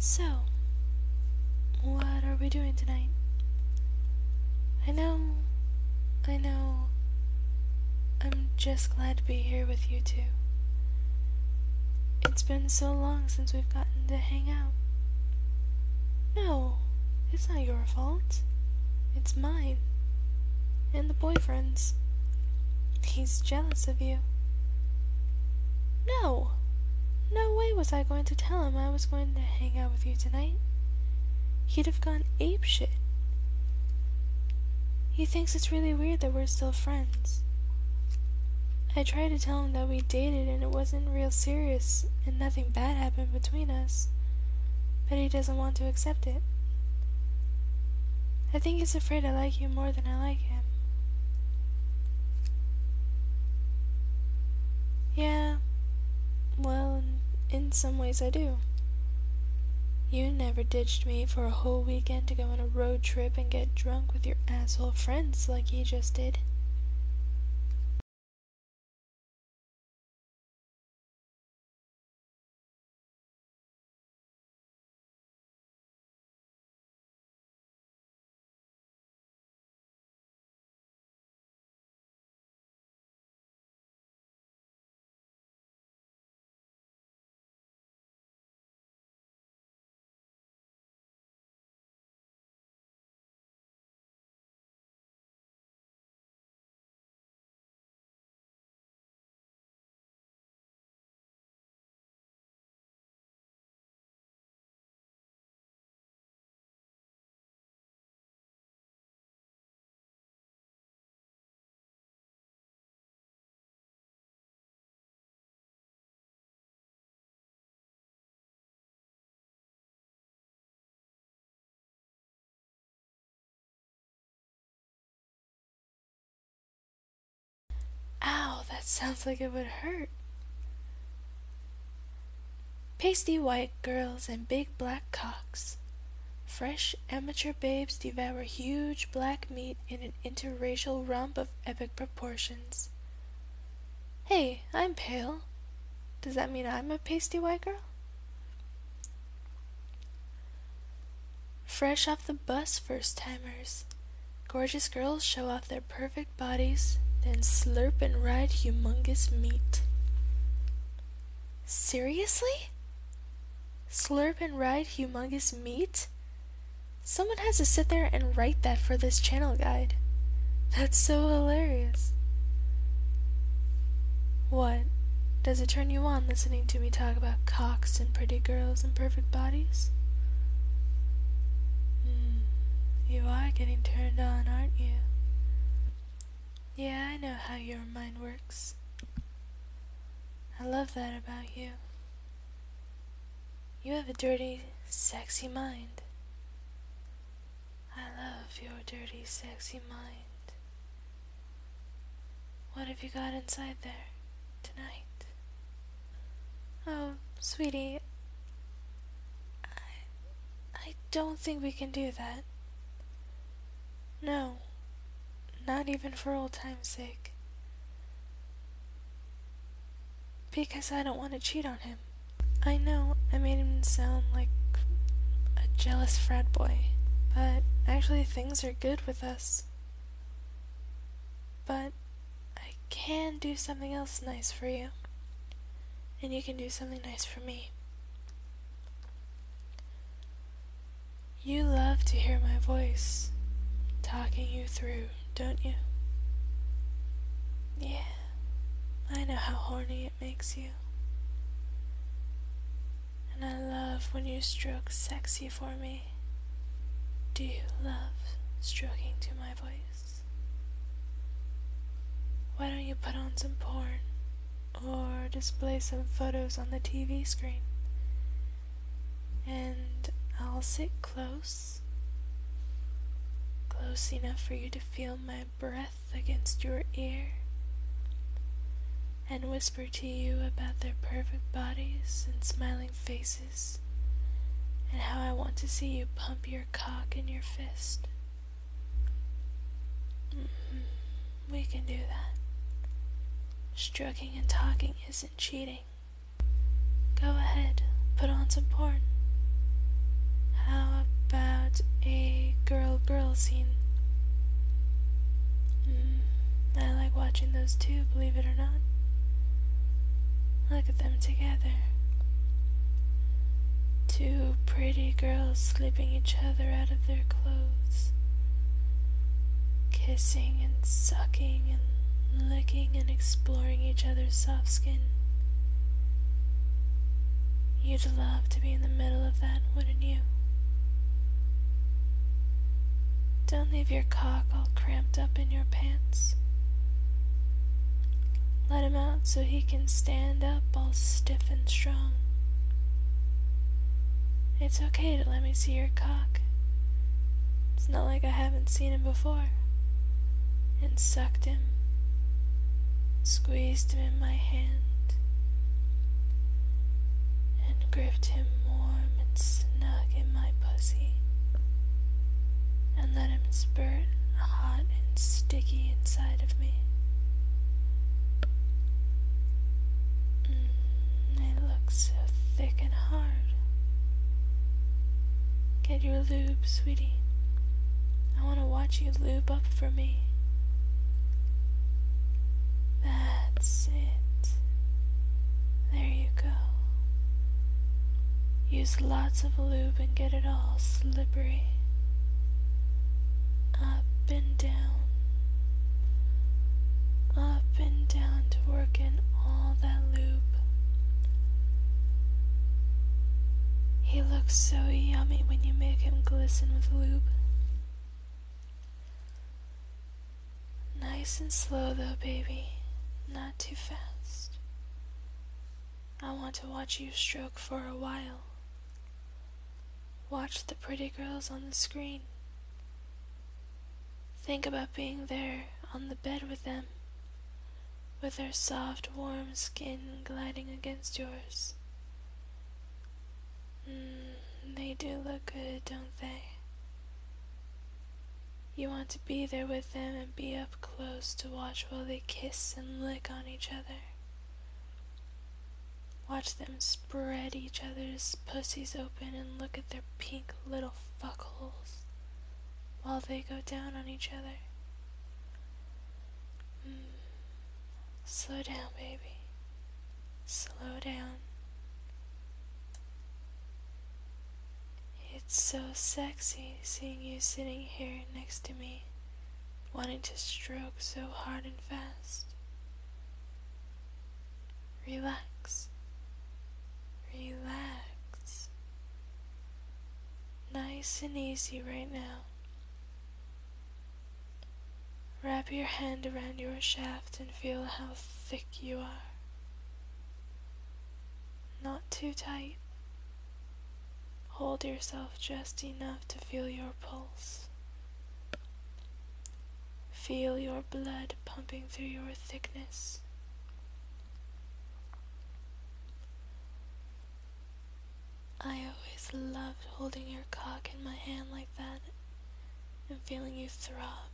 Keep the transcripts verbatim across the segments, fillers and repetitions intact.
So, what are we doing tonight? I know, I know, I'm just glad to be here with you two. It's been so long since we've gotten to hang out. No, it's not your fault. It's mine. And the boyfriend's. He's jealous of you. No! No way was I going to tell him I was going to hang out with you tonight. He'd have gone apeshit. He thinks it's really weird that we're still friends. I tried to tell him that we dated and it wasn't real serious and nothing bad happened between us, but he doesn't want to accept it. I think he's afraid I like you more than I like him. Yeah, well, in some ways I do. You never ditched me for a whole weekend to go on a road trip and get drunk with your asshole friends like you just did. Ow, that sounds like it would hurt. Pasty white girls and big black cocks. Fresh amateur babes devour huge black meat in an interracial romp of epic proportions. Hey, I'm pale. Does that mean I'm a pasty white girl? Fresh off the bus, first-timers. Gorgeous girls show off their perfect bodies, then slurp and ride humongous meat. Seriously? Slurp and ride humongous meat? Someone has to sit there and write that for this channel guide. That's so hilarious. What? Does it turn you on listening to me talk about cocks and pretty girls and perfect bodies? Hmm, you are getting turned on, aren't you? Yeah, I know how your mind works. I love that about you. You have a dirty, sexy mind. I love your dirty, sexy mind. What have you got inside there tonight? Oh, sweetie, I, I don't think we can do that. No, not even for old time's sake. Because I don't want to cheat on him. I know I made him sound like a jealous frat boy, but actually things are good with us. But I can do something else nice for you, and you can do something nice for me. You love to hear my voice talking you through, don't you? Yeah, I know how horny it makes you. And I love when you stroke sexy for me. Do you love stroking to my voice? Why don't you put on some porn or display some photos on the T V screen? And I'll sit close, close enough for you to feel my breath against your ear, and whisper to you about their perfect bodies and smiling faces, and how I want to see you pump your cock in your fist. Mm-hmm. We can do that. Stroking and talking isn't cheating. Go ahead, put on some porn. watching those two, believe it or not. Look at them together. Two pretty girls slipping each other out of their clothes, kissing and sucking and licking and exploring each other's soft skin. You'd love to be in the middle of that, wouldn't you? Don't leave your cock all cramped up in your pants. Let him out so he can stand up all stiff and strong. It's okay to let me see your cock. It's not like I haven't seen him before. And sucked him, squeezed him in my hand, and gripped him warm and snug in my pussy, and let him spurt hot and sticky inside of me. Mm, it looks so thick and hard. Get your lube, sweetie. I want to watch you lube up for me. That's it. There you go. Use lots of lube and get it all slippery. Up and down. Up and down to work in all that lube. He looks so yummy when you make him glisten with lube. Nice and slow though, baby. Not too fast. I want to watch you stroke for a while. Watch the pretty girls on the screen. Think about being there on the bed with them, with their soft, warm skin gliding against yours. Mm, they do look good, don't they? You want to be there with them and be up close to watch while they kiss and lick on each other. Watch them spread each other's pussies open and look at their pink little fuckholes while they go down on each other. Mm. Slow down, baby. Slow down. It's so sexy seeing you sitting here next to me, wanting to stroke so hard and fast. Relax. Relax. Nice and easy right now. Wrap your hand around your shaft and feel how thick you are. Not too tight. Hold yourself just enough to feel your pulse. Feel your blood pumping through your thickness. I always loved holding your cock in my hand like that and feeling you throb.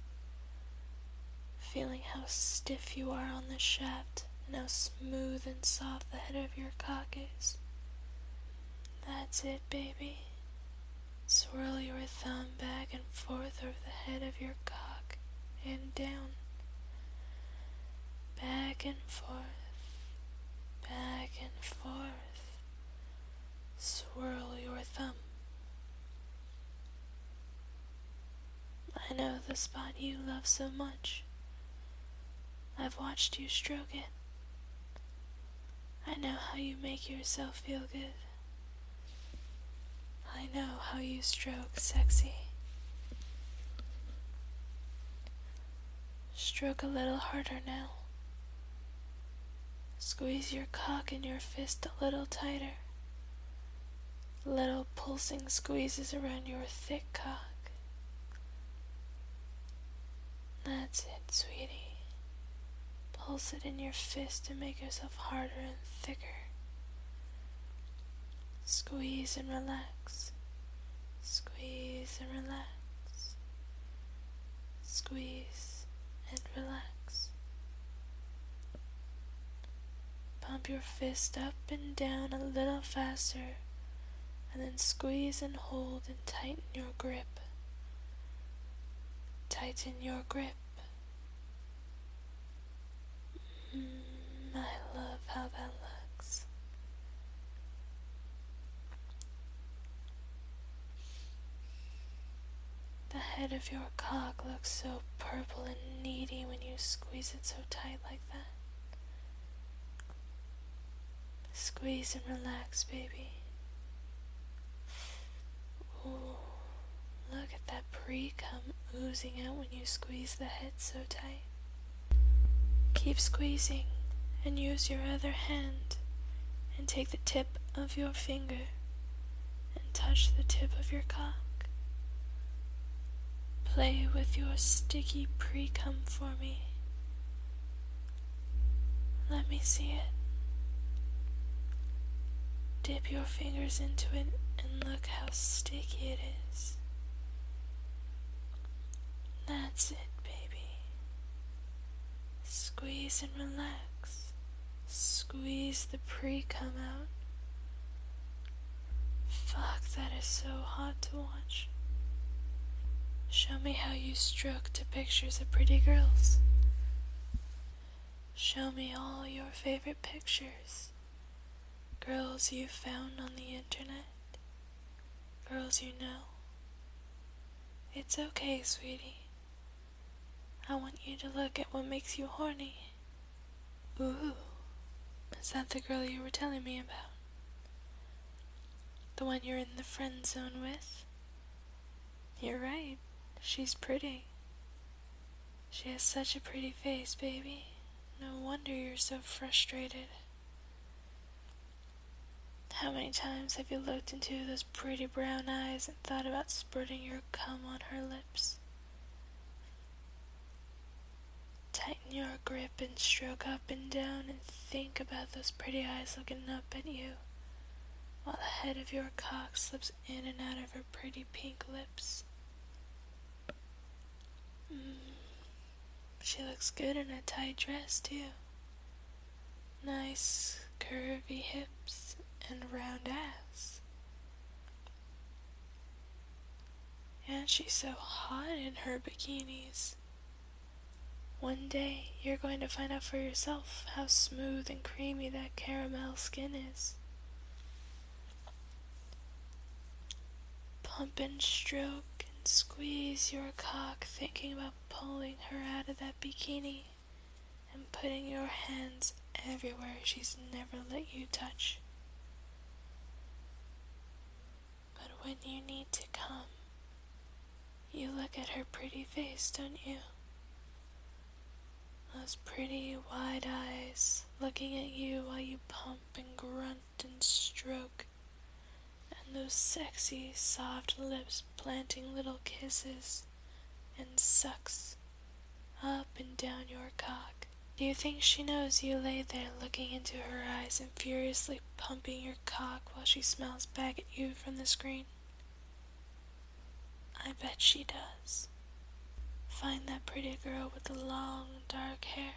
Feeling how stiff you are on the shaft and how smooth and soft the head of your cock is. That's it, baby. Swirl your thumb back and forth over the head of your cock and down. Back and forth. Back and forth. Swirl your thumb. I know the spot you love so much. I've watched you stroke it. I know how you make yourself feel good. I know how you stroke sexy. Stroke a little harder now. Squeeze your cock in your fist a little tighter. Little pulsing squeezes around your thick cock. That's it, sweetie. Pulse it in your fist to make yourself harder and thicker. Squeeze and relax. Squeeze and relax. Squeeze and relax. Pump your fist up and down a little faster, and then squeeze and hold and tighten your grip. Tighten your grip. Mm, I love how that looks. The head of your cock looks so purple and needy when you squeeze it so tight like that. Squeeze and relax, baby. Ooh, look at that pre-cum oozing out when you squeeze the head so tight. Keep squeezing and use your other hand and take the tip of your finger and touch the tip of your cock. Play with your sticky pre-cum for me. Let me see it. Dip your fingers into it and look how sticky it is. That's it, baby. Squeeze and relax. Squeeze the pre-cum out. Fuck, that is so hot to watch. Show me how you stroke to pictures of pretty girls. Show me all your favorite pictures. Girls you found on the internet. Girls you know. It's okay, sweetie. I want you to look at what makes you horny. Ooh, is that the girl you were telling me about? The one you're in the friend zone with? You're right, she's pretty. She has such a pretty face, baby. No wonder you're so frustrated. How many times have you looked into those pretty brown eyes and thought about spurting your cum on her lips? Tighten your grip and stroke up and down and think about those pretty eyes looking up at you while the head of your cock slips in and out of her pretty pink lips. Mm. She looks good in a tight dress, too. Nice curvy hips and round ass. And she's so hot in her bikinis. One day, you're going to find out for yourself how smooth and creamy that caramel skin is. Pump and stroke and squeeze your cock, thinking about pulling her out of that bikini and putting your hands everywhere she's never let you touch. But when you need to come, you look at her pretty face, don't you? Those pretty wide eyes looking at you while you pump and grunt and stroke, and those sexy soft lips planting little kisses and sucks up and down your cock. Do you think she knows you lay there looking into her eyes and furiously pumping your cock while she smiles back at you from the screen? I bet she does. Find that pretty girl with the long, dark hair.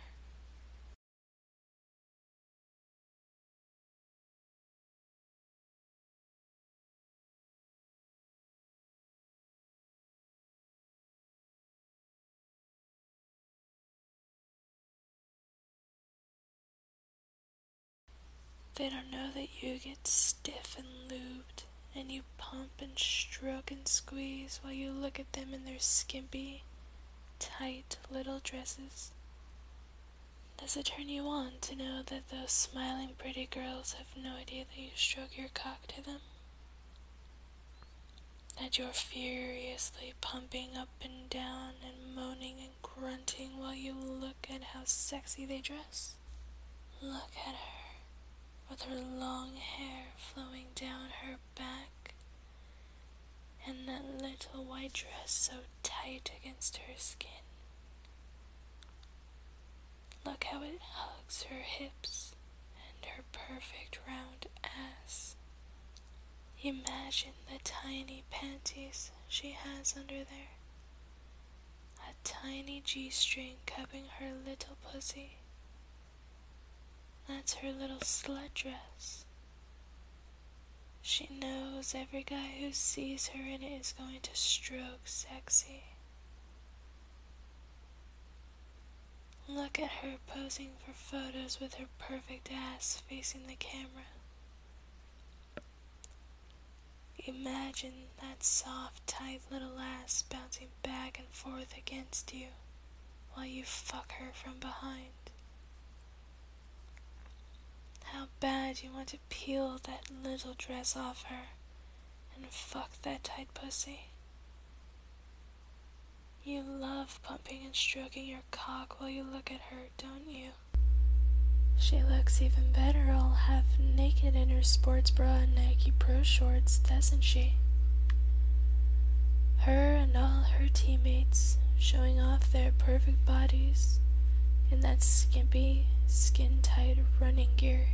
They don't know that you get stiff and lubed, and you pump and stroke and squeeze while you look at them in their skimpy, tight little dresses. Does it turn you on to know that those smiling pretty girls have no idea that you stroke your cock to them? That you're furiously pumping up and down and moaning and grunting while you look at how sexy they dress? Look at her, with her long hair flowing down her back, and that little white dress so tight against her skin. Look how it hugs her hips and her perfect round ass. Imagine the tiny panties she has under there. A tiny G-string cupping her little pussy. That's her little slut dress. She knows every guy who sees her in it is going to stroke sexy. Look at her posing for photos with her perfect ass facing the camera. Imagine that soft, tight little ass bouncing back and forth against you while you fuck her from behind. How bad you want to peel that little dress off her and fuck that tight pussy. You love pumping and stroking your cock while you look at her, don't you? She looks even better all half naked in her sports bra and Nike Pro shorts, doesn't she? Her and all her teammates showing off their perfect bodies in that skimpy, skin-tight running gear.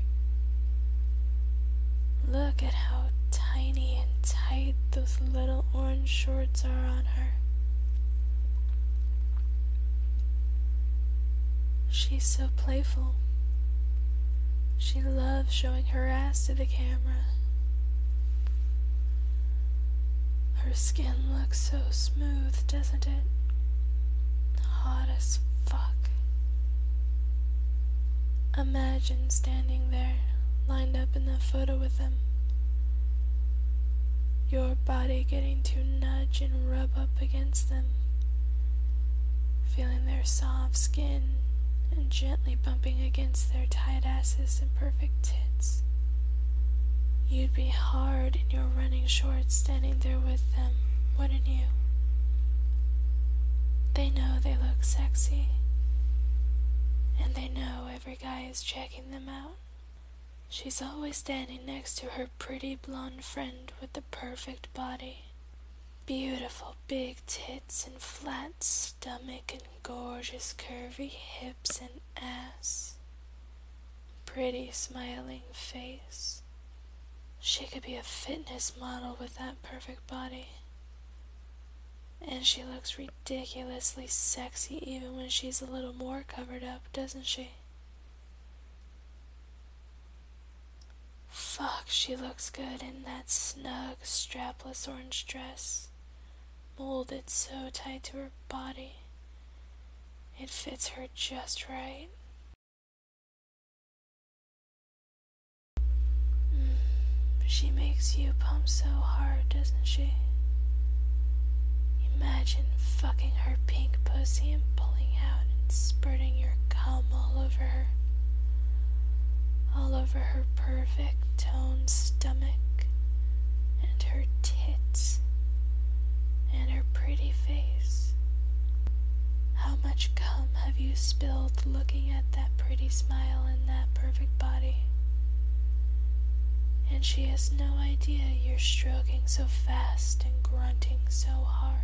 Look at how tiny and tight those little orange shorts are on her. She's so playful. She loves showing her ass to the camera. Her skin looks so smooth, doesn't it? Hot as fuck. Imagine standing there, lined up in that photo with them. Your body getting to nudge and rub up against them, feeling their soft skin and gently bumping against their tight asses and perfect tits. You'd be hard in your running shorts standing there with them, wouldn't you? They know they look sexy, and they know every guy is checking them out. She's always standing next to her pretty blonde friend with the perfect body. Beautiful big tits and flat stomach and gorgeous curvy hips and ass. Pretty smiling face. She could be a fitness model with that perfect body. And she looks ridiculously sexy even when she's a little more covered up, doesn't she? Fuck, she looks good in that snug, strapless orange dress. Molded so tight to her body. It fits her just right. Mm, she makes you pump so hard, doesn't she? Imagine fucking her pink pussy and pulling out and spurting your cum all over her. All over her perfect toned stomach and her tits. And her pretty face. How much cum have you spilled looking at that pretty smile and that perfect body? And she has no idea you're stroking so fast and grunting so hard.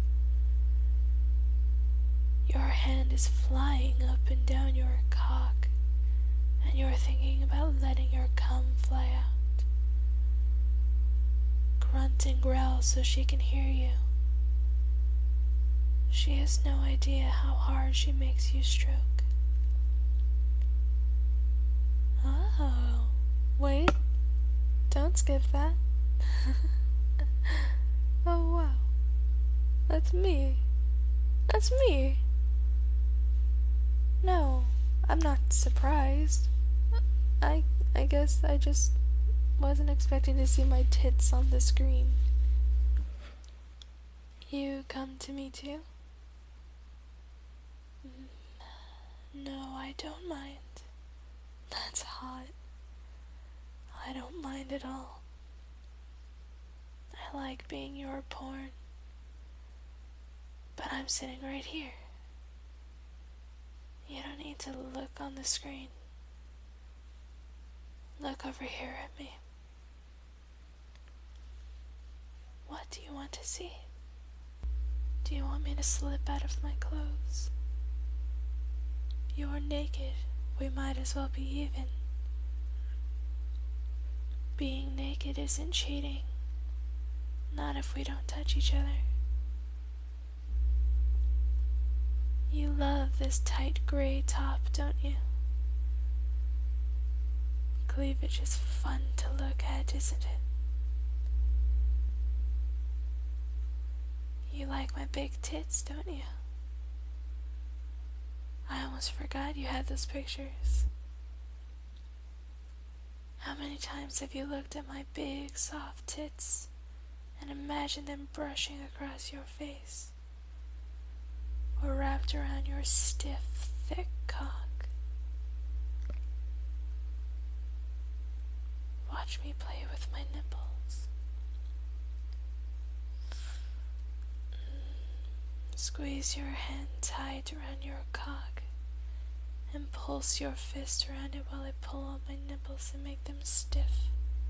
Your hand is flying up and down your cock, and you're thinking about letting your cum fly out. Grunt and growl so she can hear you. She has no idea how hard she makes you stroke. Oh, wait, don't skip that. Oh wow, that's me. That's me. No, I'm not surprised. I I guess I just wasn't expecting to see my tits on the screen. You come to me too? No, I don't mind. That's hot. I don't mind at all. I like being your porn. But I'm sitting right here. You don't need to look on the screen. Look over here at me. What do you want to see? Do you want me to slip out of my clothes? You're naked. We might as well be even. Being naked isn't cheating. Not if we don't touch each other. You love this tight gray top, don't you? Cleavage is fun to look at, isn't it? You like my big tits, don't you? I almost forgot you had those pictures. How many times have you looked at my big, soft tits and imagined them brushing across your face, or wrapped around your stiff, thick cock? Watch me play with my nipples. Squeeze your hand tight around your cock and pulse your fist around it while I pull on my nipples and make them stiff.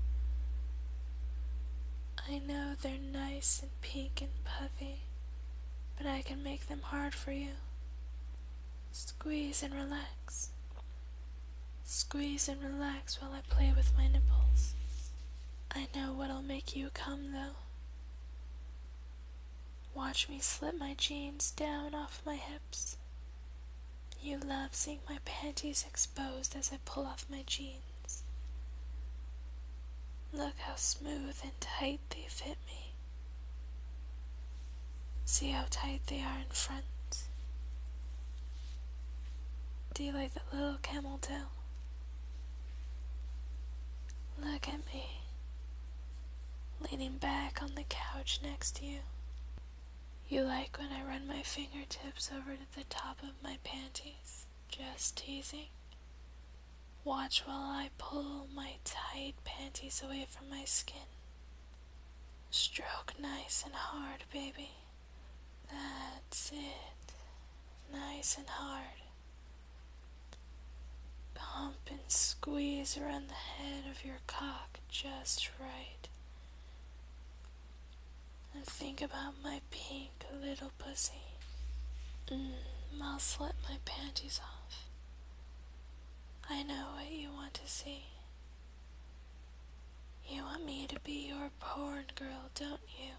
I know they're nice and pink and puffy, but I can make them hard for you. Squeeze and relax. Squeeze and relax while I play with my nipples. I know what'll make you come, though. Watch me slip my jeans down off my hips. You love seeing my panties exposed as I pull off my jeans. Look how smooth and tight they fit me. See how tight they are in front. Do you like that little camel toe? Look at me, leaning back on the couch next to you. You like when I run my fingertips over to the top of my panties, just teasing? Watch while I pull my tight panties away from my skin. Stroke nice and hard, baby. That's it. Nice and hard. Pump and squeeze around the head of your cock just right. And think about my pink little pussy. Mmm, I'll slip my panties off. I know what you want to see. You want me to be your porn girl, don't you?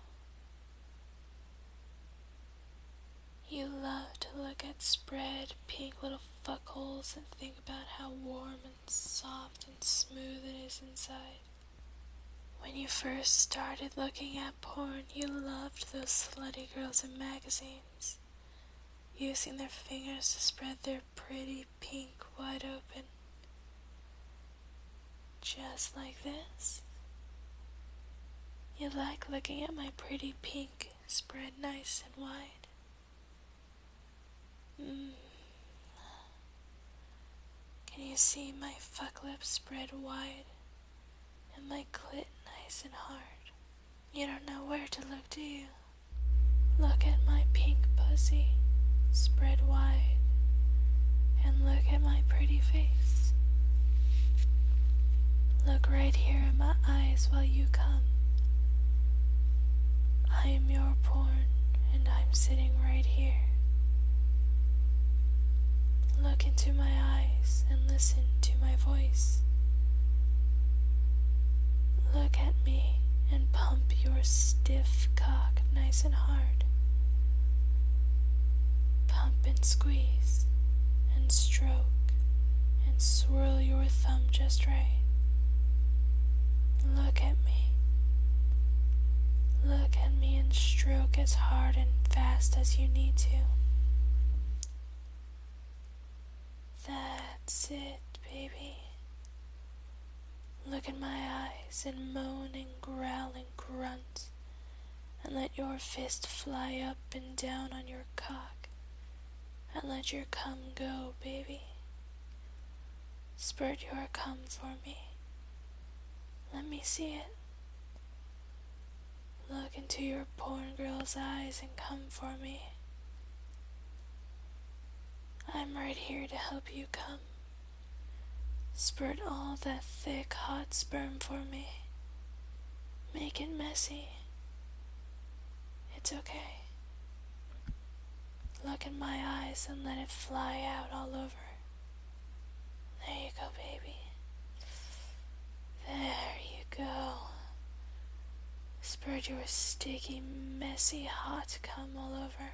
You love to look at spread pink little fuckholes and think about how warm and soft and smooth it is inside. When you first started looking at porn, you loved those slutty girls in magazines, using their fingers to spread their pretty pink wide open. Just like this. You like looking at my pretty pink spread nice and wide. Mm. Can you see my fuck lips spread wide and my clit nice and hard? You don't know where to look, do you? Look at my pink pussy spread wide and look at my pretty face. Look right here in my eyes while you come. I am your porn and I'm sitting right here. Look into my eyes and listen to my voice. Look at me and pump your stiff cock nice and hard. Pump and squeeze and stroke and swirl your thumb just right. Look at me. Look at me and stroke as hard and fast as you need to. That's it, baby. Look in my eyes and moan and growl and grunt, and let your fist fly up and down on your cock, and let your cum go, baby. Spurt your cum for me. Let me see it. Look into your porn girl's eyes and come for me. I'm right here to help you come. Spurt all that thick, hot sperm for me. Make it messy. It's okay. Look in my eyes and let it fly out all over. There you go, baby. There you go. Spurt your sticky, messy, hot cum all over.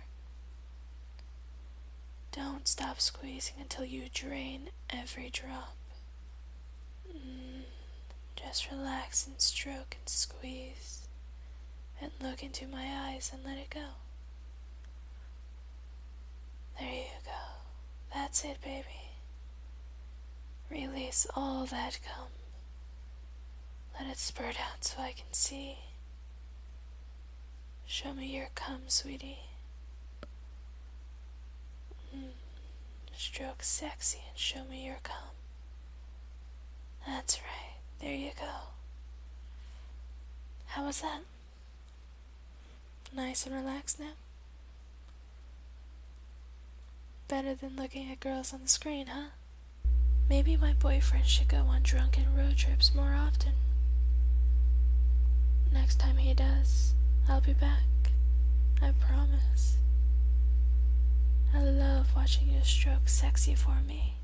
Don't stop squeezing until you drain every drop. Mm, just relax and stroke and squeeze. And look into my eyes and let it go. There you go. That's it, baby. Release all that cum. Let it spurt out so I can see. Show me your cum, sweetie. Mm. Stroke sexy and show me your cum. That's right. There you go. How was that? Nice and relaxed now? Better than looking at girls on the screen, huh? Maybe my boyfriend should go on drunken road trips more often. Next time he does, I'll be back. I promise. I love watching you stroke sexy for me.